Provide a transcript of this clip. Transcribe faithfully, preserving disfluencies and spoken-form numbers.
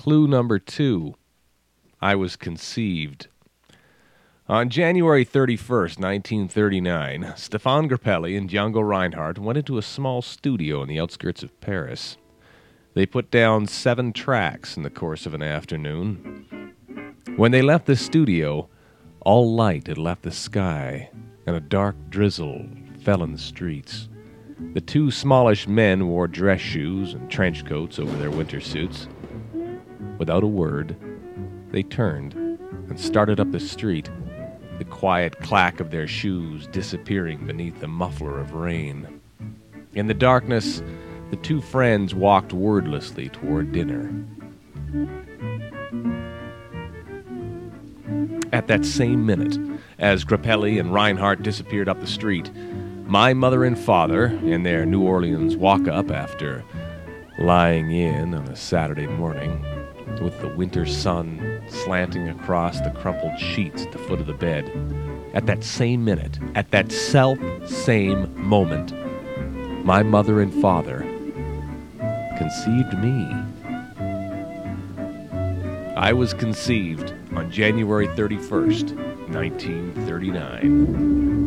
Clue number two. I was conceived. On January thirty-first, nineteen thirty-nine, Stefan Grappelli and Django Reinhardt went into a small studio on the outskirts of Paris. They put down seven tracks in the course of an afternoon. When they left the studio, all light had left the sky, and a dark drizzle fell in the streets. The two smallish men wore dress shoes and trench coats over their winter suits. Without a word, they turned and started up the street, the quiet clack of their shoes disappearing beneath the muffler of rain. In the darkness, the two friends walked wordlessly toward dinner. At that same minute, as Grappelli and Reinhardt disappeared up the street, my mother and father, in their New Orleans walk-up after lying in on a Saturday morning, with the winter sun slanting across the crumpled sheets at the foot of the bed, at that same minute, at that self-same moment, my mother and father conceived me. I was conceived on January thirty-first, nineteen thirty-nine.